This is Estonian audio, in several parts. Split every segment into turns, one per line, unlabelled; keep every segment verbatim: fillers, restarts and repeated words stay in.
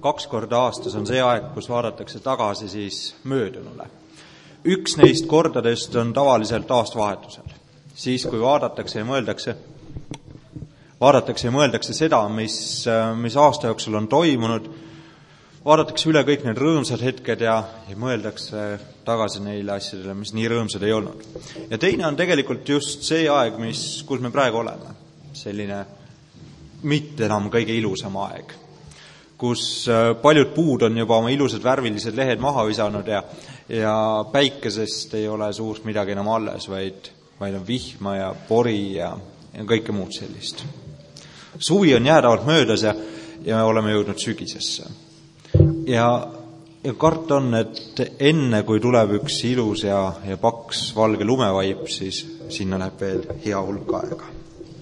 kaks korda aastas on see aeg, kus vaadatakse tagasi siis möödunule. Üks neist kordadest on tavaliselt aastavahetusel. Siis, kui vaadatakse ja mõeldakse, vaadatakse ja mõeldakse seda, mis, mis aasta jooksul on toimunud, vaadatakse üle kõik need rõõmsad hetked ja, ja mõeldakse tagasi neile asjadele, mis nii rõõmsad ei olnud. Ja teine on tegelikult just see aeg, mis, kus me praegu oleme. Selline mitte enam kõige ilusam aeg, kus paljud puud on juba oma ilusad värvilised lehed maha visanud ja, ja päikesest ei ole suurt midagi enam alles, vaid, vaid on vihma ja pori ja, ja kõike muud sellist. Suvi on jäädavalt möödas ja, ja oleme jõudnud sügisesse. Ja, ja kart on, et enne kui tuleb üks ilus ja, ja paks valge lumevaip, siis sinna läheb veel hea hulk aega.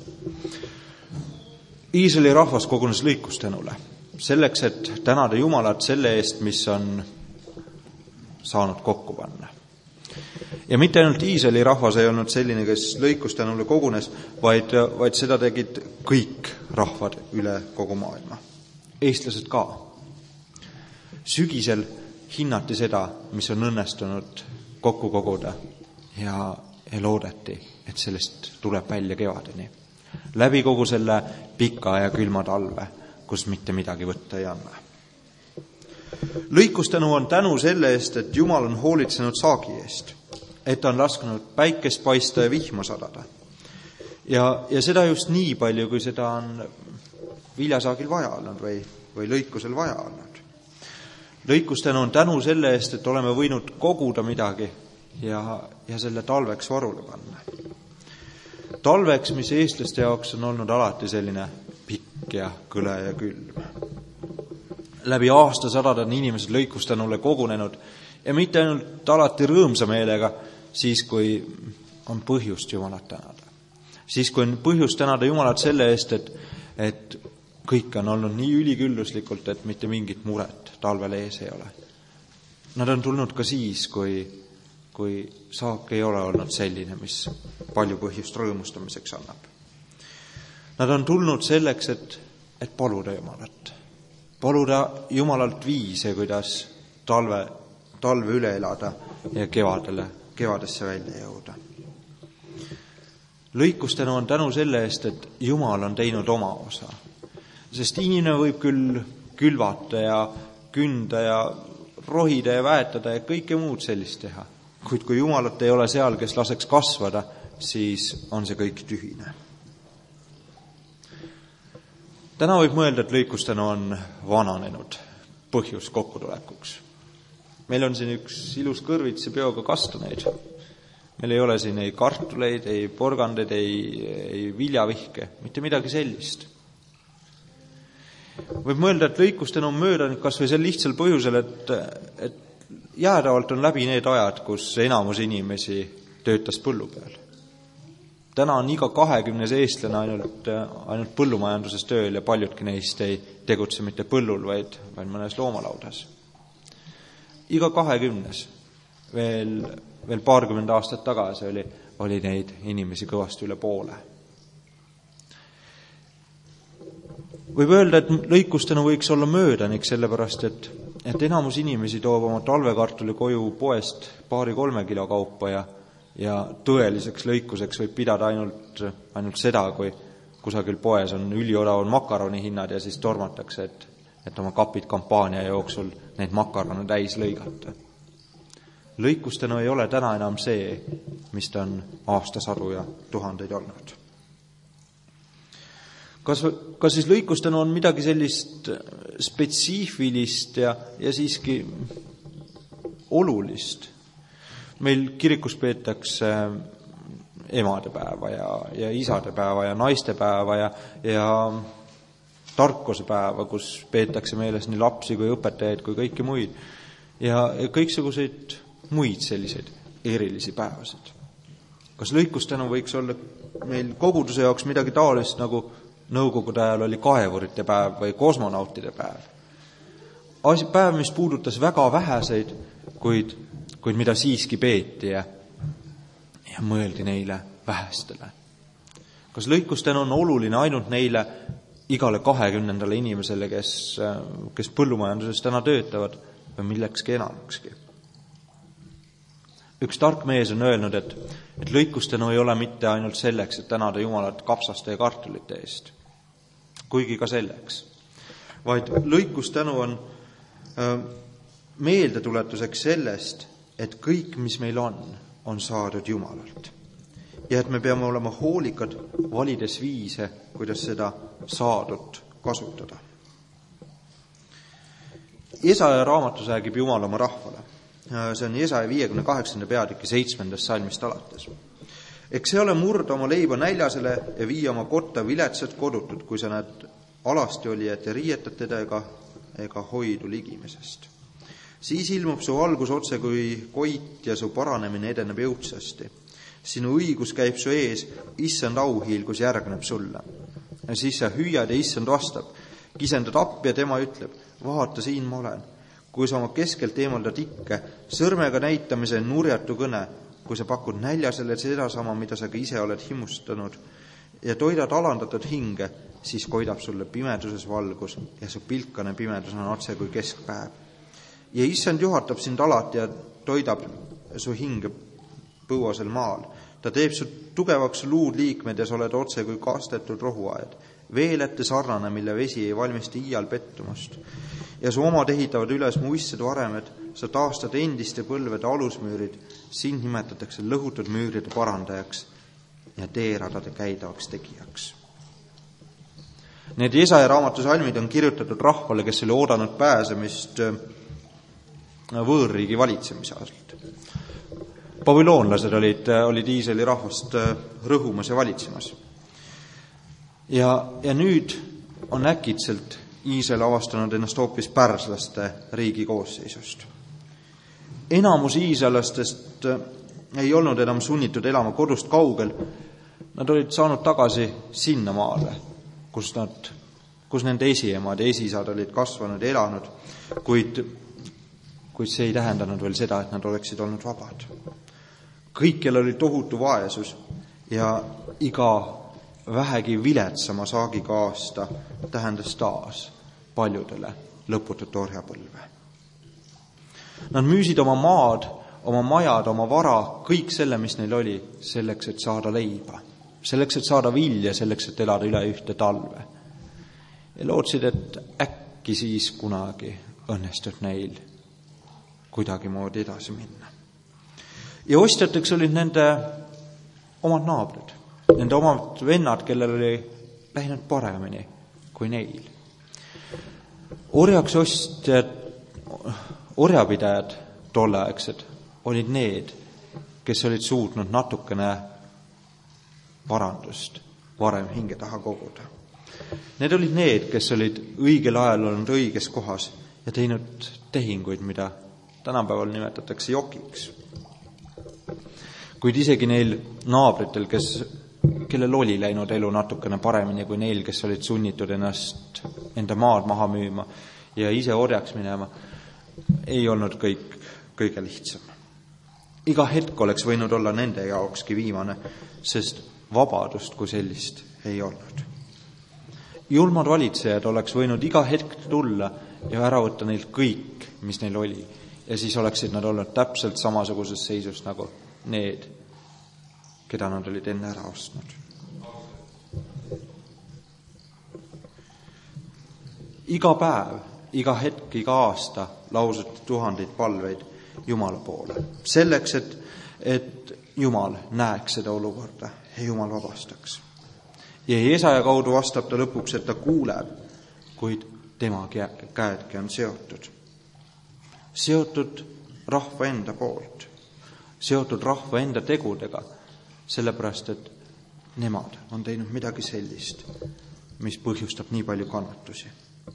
Iisraeli rahvas kogunes lõikustänule, selleks, et tänada Jumalat selle eest, mis on saanud kokku panna. Ja mitte ainult Iisraeli rahvas ei olnud selline, kes lõikustänule kogunes, vaid, vaid seda tegid kõik rahvad üle kogu maailma. Eestlased ka. Sügisel hinnati seda, mis on õnnestunud kokku koguda ja, ja loodeti, et sellest tuleb välja kevadeni. Läbi kogu selle pika ja külma talve, kus mitte midagi võtta ei anna. Lõikustänu on tänu selle eest, et Jumal on hoolitsenud saagi eest, et on lasknud päikest paista ja vihma sadada. Ja, ja seda just nii palju, kui seda on viljasaagil vaja olnud või, või lõikusel vaja olnud. Lõikustänu on tänu selle eest, et oleme võinud koguda midagi ja, ja selle talveks varule panna. Talveks, mis eestlaste jaoks on olnud alati selline pikk ja kõle ja külm. Läbi aastasadad on inimesed lõikustänule kogunenud ja mitte ainult alati rõõmsa meelega, siis kui on põhjust Jumalat tänada. Siis kui on põhjust tänada Jumalat selle eest, et, et kõik on olnud nii ülikülluslikult, et mitte mingit muret talvel ees ei ole. Nad on tulnud ka siis, kui kui saak ei ole olnud selline, mis palju põhjust rõõmustamiseks annab. Nad on tulnud selleks, et, et paluda Jumalat. Paluda Jumalalt viise, kuidas talve, talve üle elada ja kevadele, kevadesse välja jõuda. Lõikustänu on tänu selle eest, et Jumal on teinud oma osa. Sest inimene võib küll külvata ja künda ja rohida ja väetada ja kõike muud sellist teha. Kuid kui Jumalat ei ole seal, kes laseks kasvada, siis on see kõik tühine. Täna võib mõelda, et lõikustänu on vananenud põhjus kokkutulekuks. Meil on siin üks ilus kõrvitsi peoga kastaneid. Meil ei ole siin ei kartuleid, ei porgandeid, ei, ei viljavihke, mitte midagi sellist. Võib mõelda, et lõikustänu on möödanud kas või sel lihtsal põhjusel, et, et jäädavalt on läbi need ajad, kus enamus inimesi töötas põllu peal. Täna on iga kahekümnes eestlane ainult, ainult põllumajanduses tööl ja paljudki neist ei tegutse mitte põllul, vaid, vaid mõnes loomalaudas. Iga kahekümnes, veel, veel paarkümmend aastat tagasi oli, oli neid inimesi kõvasti üle poole. Võib öelda, et lõikustänu võiks olla möödanik, sellepärast, et, et enamus inimesi toob oma talvekartuli koju poest paari-kolme kilo kaupa ja, ja tõeliseks lõikuseks võib pidada ainult, ainult seda, kui kusagil poes on üliodavad makaroni hinnad ja siis tormatakse, et, et oma kapid kampaania jooksul neid makarone täis lõigata. Lõikustänu ei ole täna enam see, mis ta on aastasadu ja tuhandeid olnud. Kas, kas siis lõikustänu on midagi sellist spetsiifilist ja, ja siiski olulist? Meil kirikus peetakse emadepäeva ja, ja isadepäeva ja naistepäeva ja, ja tarkusepäeva, kus peetakse meeles nii lapsi kui õpetajaid kui kõiki muid ja, ja kõiksuguseid muid selliseid erilisi päevasid. Kas lõikustänu võiks olla meil koguduse jaoks midagi taolist nagu nõukogude ajal oli kaevurite päev või kosmonautide päev. Päev, mis puudutas väga väheseid, kuid, kuid mida siiski peeti ja, ja mõeldi neile vähestele. Kas lõikustänu on oluline ainult neile, igale kahekümnendale inimesele, kes, kes põllumajanduses täna töötavad või millekski enamikski. Üks tark mees on öelnud, et, et lõikustänu ei ole mitte ainult selleks, et tänada Jumalat kapsaste ja kartulite eest, kuigi ka selleks, vaid lõikustänu on äh, meeldetuletuseks sellest, et kõik, mis meil on, on saadud Jumalalt. Ja et me peame olema hoolikad, valides viise, kuidas seda saadut kasutada. Jesaja raamatus räägib Jumal oma rahvale. See on Jesaja viiekümne kaheksanda peatüki seitsmendast salmist alates. Eks see ole murda oma leiba näljasele ja viia oma kotta viletsad kodutud, kui sa näed alasti olijat ja riietad teda ega, ega hoidu ligimisest. Siis ilmub su algus otse kui koit ja su paranemine edeneb jõudsasti. Sinu õigus käib su ees, issand auhiilgus järgneb sulle. Ja siis sa hüüad ja issand vastab, kisendad appi ja tema ütleb, vaata, siin ma olen. Kui sa oma keskelt eemaldad ikke, sõrmega näitamise nurjatu kõne, kui sa pakud näljasele sedasama, mida sa ka ise oled himustanud ja toidad alandatud hinge, siis koidab sulle pimeduses valgus ja su pilkane pimedus on otse kui keskpäev. Ja issand juhatab sind alati ja toidab su hinge põuasel maal. Ta teeb su tugevaks luud liikmed ja sa oled otse kui kastetud rohuaed. Veelette sarnane, mille vesi ei valmista iial pettumust. Ja su omad ehitavad üles muistsed varemed, sa taastad endiste põlvede alusmüürid, sind nimetatakse lõhutud müüride parandajaks ja teeradade käidavaks tegijaks. Need Jesaja raamatu salmid on kirjutatud rahvale, kes oli oodanud pääsemist võõrriigi valitsemise alt. Babüloonlased olid, olid Iisraeli rahvast rõhumas ja valitsemas. Ja, ja nüüd on äkitselt Iisrael avastanud ennast hoopis pärslaste riigi koosseisust. Enamus iisraelastest ei olnud enam sunnitud elama kodust kaugel. Nad olid saanud tagasi sinna maale, kus, nad, kus nende esiemad ja esisad olid kasvanud ja elanud, kuid, kuid see ei tähendanud veel seda, et nad oleksid olnud vabad. Kõikjal oli tohutu vaesus ja iga vähegi viletsama saagiga aasta tähendas taas paljudele lõputut orjapõlve. Nad müüsid oma maad, oma majad, oma vara, kõik selle, mis neil oli, selleks, et saada leiba, selleks, et saada vilja, selleks, et elada üle ühte talve. Ja lootsid, et äkki siis kunagi õnnestub neil kuidagi moodi edasi minna. Ja ostjateks olid nende omad naabrid, nende omad vennad, kellel oli läinud paremini kui neil. Orjaks ostjad, orjapidajad tolleaegsed olid need, kes olid suutnud natukene varandust varem hinge taha koguda. Need olid need, kes olid õigel ajal olnud õiges kohas ja teinud tehinguid, mida tänapäeval nimetatakse jokiks. Kuid isegi neil naabritel, kes, kellel oli läinud elu natukene paremini kui neil, kes olid sunnitud ennast enda maad maha müüma ja ise orjaks minema, ei olnud kõik kõige lihtsam. Iga hetk oleks võinud olla nende jaokski viimane, sest vabadust kui sellist ei olnud. Julmad valitsejad oleks võinud iga hetk tulla ja ära võtta neilt kõik, mis neil oli, ja siis oleksid nad olnud täpselt samasuguses seisus nagu need, keda nad olid enne ära ostnud. Iga päev, iga hetk, iga aasta lausuti tuhandeid palveid Jumala poole. Selleks, et, et Jumal näeks seda olukorda ja Jumal vabastaks. Ja Jesaja kaudu vastab ta lõpuks, et ta kuuleb, kuid tema käedki on seotud. Seotud rahva enda poolt. Seotud rahva enda tegudega, sellepärast, et nemad on teinud midagi sellist, mis põhjustab nii palju kannatusi.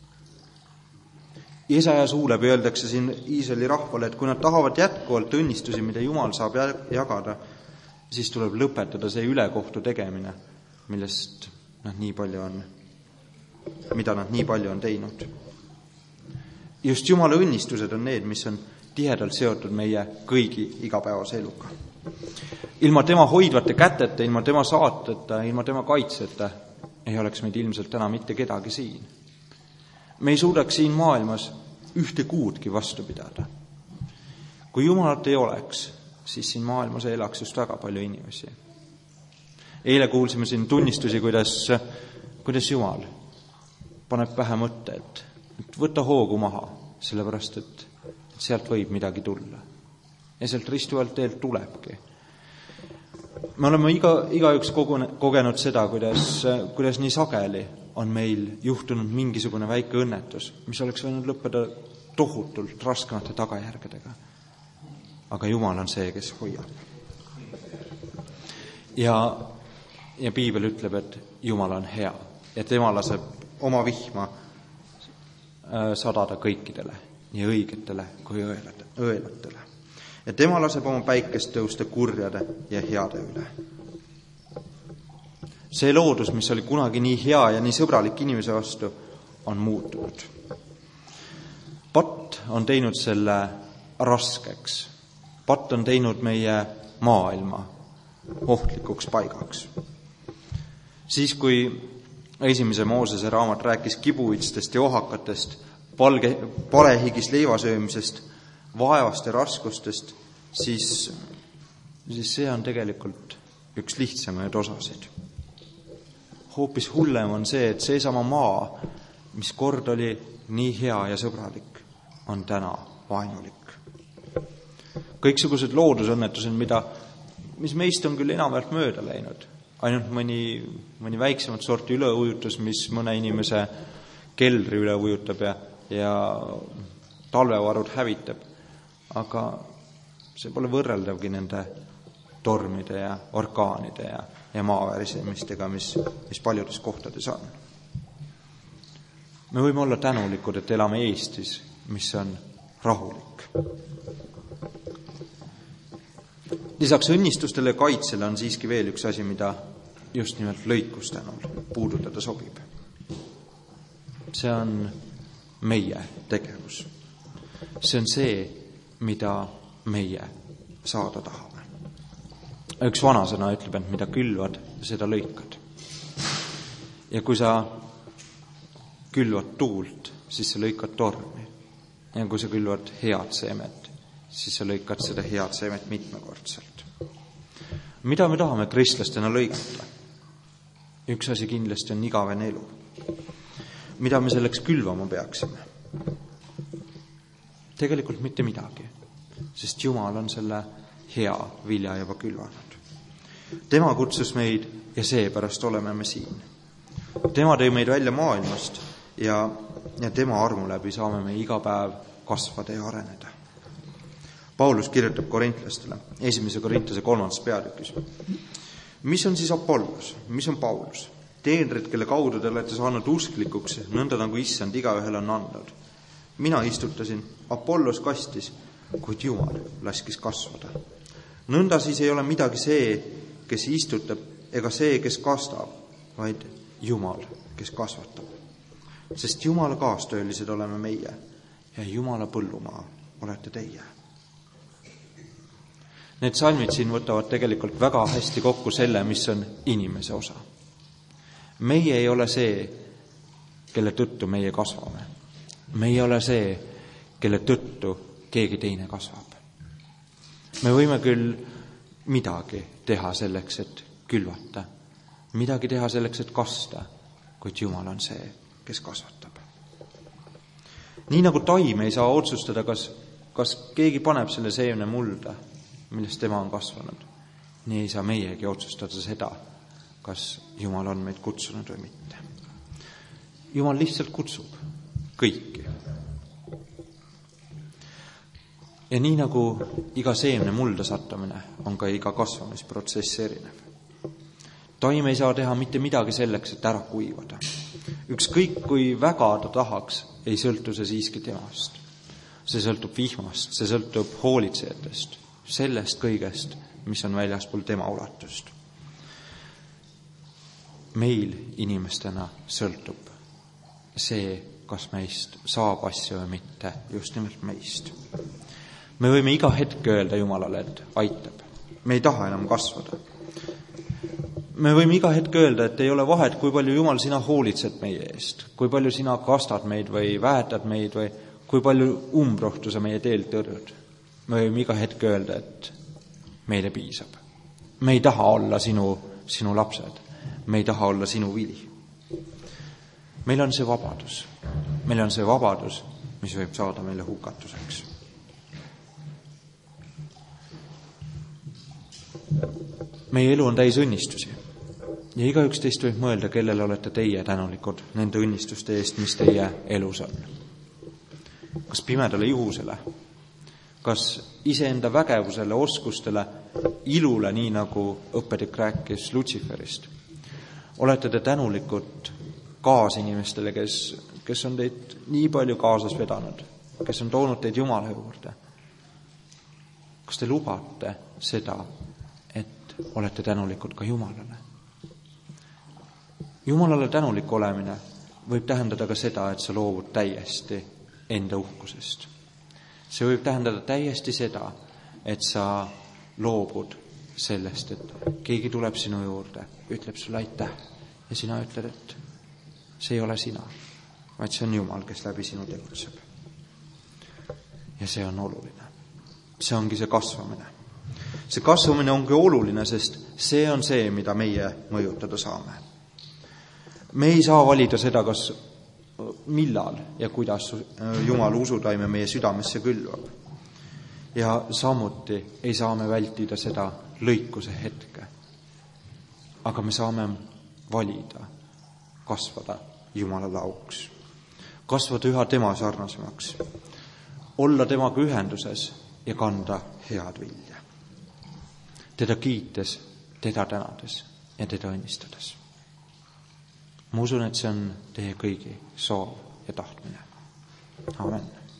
Jesaja suu läbi öeldakse siin Iisraeli rahvale, et kui nad tahavad jätkuvalt õnnistusi, mida Jumal saab jagada, siis tuleb lõpetada see ülekohtu tegemine, millest nad nii palju on, mida nad nii palju on teinud. Just Jumala õnnistused on need, mis on tihedalt seotud meie kõigi igapäevase eluga. Ilma tema hoidvate käteta, ilma tema saateta, ilma tema kaitseta ei oleks meid ilmselt täna mitte kedagi siin. Me ei suudaks siin maailmas ühte kuudki vastu pidada. Kui Jumalat ei oleks, siis siin maailmas elaks just väga palju inimesi. Eile kuulsime siin tunnistusi, kuidas, kuidas Jumal paneb pähe mõtte, et, et võta hoogu maha, sellepärast, et, et sealt võib midagi tulla. Ja sealt ristuvalt teelt tulebki. Me oleme iga, igaüks kogune, kogenud seda, kuidas, kuidas nii sageli on meil juhtunud mingisugune väike õnnetus, mis oleks võinud lõppeda tohutult raskemate tagajärgedega. Aga Jumal on see, kes hoiab. Ja, ja Piibel ütleb, et Jumal on hea ja tema laseb oma vihma sadada kõikidele, nii õigetele kui õelatele. Ja tema laseb oma päikest tõusta kurjade ja heade üle. See loodus, mis oli kunagi nii hea ja nii sõbralik inimese vastu, on muutunud. Patt on teinud selle raskeks. Patt on teinud meie maailma ohtlikuks paigaks. Siis, kui esimese Moosese raamat rääkis kibuitstest ja ohakatest, palge, palehigis leivasöömisest, vaevast ja raskustest, siis, siis see on tegelikult üks lihtsamaid osasid. Hoopis hullem on see, et seesama maa, mis kord oli nii hea ja sõbralik, on täna vaenulik. Kõiksugused loodusõnnetused, mida, mis meist on küll enamalt mööda läinud, ainult mõni, mõni väiksemat sorti üleujutus, mis mõne inimese keldri üle ujutab ja, ja talvevarud hävitab. Aga see pole võrreldavgi nende tormide ja orkaanide ja, ja maavärisemistega, mis, mis paljudes kohtades on. Me võime olla tänulikud, et elame Eestis, mis on rahulik. Lisaks õnnistustele ja kaitsele on siiski veel üks asi, mida just nimelt lõikustänul puudutada sobib. See on meie tegevus. See on see, mida meie saada tahame. Üks vanasõna ütleb, et mida külvad, seda lõikad. Ja kui sa külvad tuult, siis sa lõikad tormi. Ja kui sa külvad head seemet, siis sa lõikad seda head seemet mitmekordselt. Mida me tahame kristlastena lõigata? Üks asi kindlasti on igavene elu. Mida me selleks külvama peaksime? Tegelikult mitte midagi, sest Jumal on selle hea vilja juba külvanud. Tema kutsus meid ja seepärast oleme me siin. Tema tõi meid välja maailmast ja, ja tema armu läbi saame me iga päev kasvada ja areneda. Paulus kirjutab korintlastele, esimese Korintuse kolmandas peatükis. Mis on siis Apollos? Mis on Paulus? Teenrid, kelle kaudu te olete saanud usklikuks, nõnda nagu issand igaühel on andnud. Mina istutasin, Apollos kastis, kuid Jumal laskis kasvada. Nõnda siis ei ole midagi see, kes istutab, ega see, kes kastab, vaid Jumal, kes kasvatab. Sest Jumala kaastöölised oleme meie ja Jumala põllumaa olete teie. Need salmid siin võtavad tegelikult väga hästi kokku selle, mis on inimese osa. Meie ei ole see, kelle tõttu meie kasvame. Me ei ole see, kelle tõttu keegi teine kasvab. Me võime küll midagi teha selleks, et külvata, midagi teha selleks, et kasta, kuid Jumal on see, kes kasvatab. Nii nagu taim ei saa otsustada, kas, kas keegi paneb selle seemne mulda, millest tema on kasvanud, nii ei saa meiegi otsustada seda, kas Jumal on meid kutsunud või mitte. Jumal lihtsalt kutsub kõiki. Ja nii nagu iga seemne mulda sattumine on ka iga kasvamisprotsess erinev. Taim ei saa teha mitte midagi selleks, et ära kuivada. Ükskõik kui väga ta tahaks, ei sõltu see siiski temast. See sõltub vihmast, see sõltub hoolitsejatest, sellest kõigest, mis on väljaspool tema ulatust. Meil inimestena sõltub see, kas meist saab asju või mitte, just nimelt meist. Me võime iga hetk öelda Jumalale, et aitab. Me ei taha enam kasvada. me võime iga hetk öelda, et ei ole vahet, kui palju Jumal sina hoolitsed meie eest, kui palju sina kastad meid või väetad meid või kui palju umbrohtu sa meie teelt tõrjud. Me võime iga hetk öelda, et meile piisab. Me ei taha olla sinu, sinu lapsed. Me ei taha olla sinu vili. Meil on see vabadus. Meil on see vabadus, mis võib saada meile hukatuseks. Meie elu on täis õnnistusi ja igaüks teist võib mõelda, kellele olete teie tänulikud nende õnnistuste eest, mis teie elus on. Kas pimedale juhusele, kas iseenda vägevusele, oskustele, ilule, nii nagu õppedik rääkis Lutsiferist. Olete te tänulikud kaasinimestele, kes, kes on teid nii palju kaasas vedanud, kes on toonud teid Jumala juurde. Kas te lubate seda, et olete tänulikud ka Jumalale? Jumalale tänulik olemine võib tähendada ka seda, et sa loovud täiesti enda uhkusest. See võib tähendada täiesti seda, et sa loobud sellest, et keegi tuleb sinu juurde, ütleb sulle aitäh ja sina ütled, et see ei ole sina, vaid see on Jumal, kes läbi sinu tegutseb. Ja see on oluline. See ongi see kasvamine. See kasvamine ongi oluline, sest see on see, mida meie mõjutada saame. Me ei saa valida seda, kas millal ja kuidas Jumal usutaime meie südamesse külvab. Ja samuti ei saa me vältida seda lõikuse hetke. Aga me saame valida kasvada Jumala lauks. Kasvada üha tema sarnasemaks. Olla temaga ühenduses ja kanda head vilja. Teda kiites, teda tänades ja teda õnnistades. Ma usun, et see on teie kõigi soov ja tahtmine. Amen.